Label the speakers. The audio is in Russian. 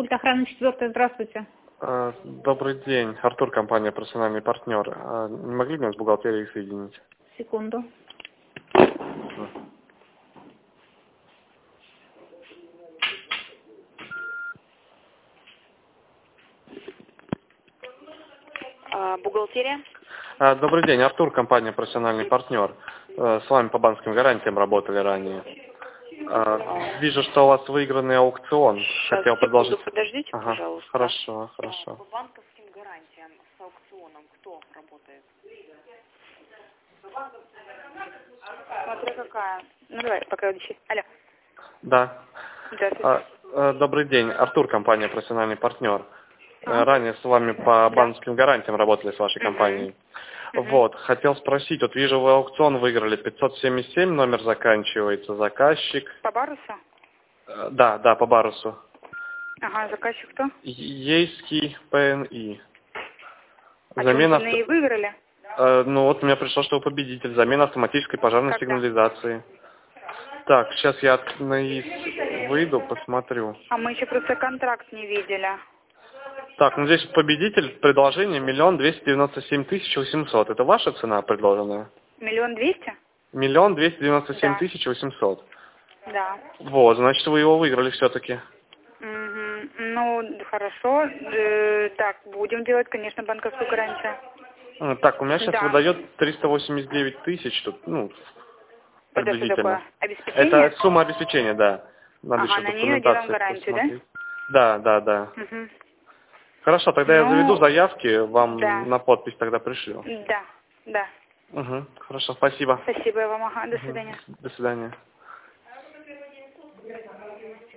Speaker 1: Пульт охраны 4, здравствуйте.
Speaker 2: Добрый день. Артур, компания «Профессиональный партнер». Не могли бы меня с бухгалтерией соединить?
Speaker 1: Секунду. Бухгалтерия?
Speaker 2: Добрый день. Артур, компания «Профессиональный партнер». С вами по банковским гарантиям работали ранее. Вижу, что у вас выигранный аукцион.
Speaker 3: Сейчас,
Speaker 2: Хотел предложить...
Speaker 3: подождите,
Speaker 2: Ага.
Speaker 3: пожалуйста.
Speaker 2: Хорошо, хорошо.
Speaker 3: По банковским гарантиям с аукционом кто работает? Смотря какая. Ну давай, пока удачи. Алло.
Speaker 2: Да.
Speaker 3: Здравствуйте.
Speaker 2: Добрый день. Артур, компания «Профессиональный партнер». Ранее с вами по банковским гарантиям работали с вашей компанией. Вот, хотел спросить, вот вижу, вы аукцион выиграли, 577 номер заканчивается, заказчик.
Speaker 3: По Барусу?
Speaker 2: Да, по Барусу.
Speaker 3: Ага, заказчик кто?
Speaker 2: Ейский ПНИ.
Speaker 3: Замена... ПНИ выиграли?
Speaker 2: Ну вот, у меня пришло, что вы победитель. Замена автоматической пожарной сигнализации. Так, сейчас я от КНИ выйду, посмотрю.
Speaker 3: А мы еще просто контракт не видели.
Speaker 2: Так, ну здесь победитель, предложение 1 297 800. Это ваша цена предложенная?
Speaker 3: 1 200 000?
Speaker 2: 1 297 800.
Speaker 3: Да.
Speaker 2: Вот, значит, вы его выиграли все-таки.
Speaker 3: Угу. Ну, хорошо. Так, будем делать, конечно, банковскую гарантию.
Speaker 2: Так, у меня сейчас выдает 389 тысяч, тут, ну, приблизительно.
Speaker 3: Обеспечение?
Speaker 2: Это сумма обеспечения, да. Надо еще
Speaker 3: на нее делаем гарантию,
Speaker 2: посмотреть. Да.
Speaker 3: Угу.
Speaker 2: Хорошо, тогда я заведу заявки, вам на подпись тогда пришлю.
Speaker 3: Да.
Speaker 2: Угу. Хорошо, спасибо.
Speaker 3: Спасибо вам, ага, до свидания.
Speaker 2: До свидания.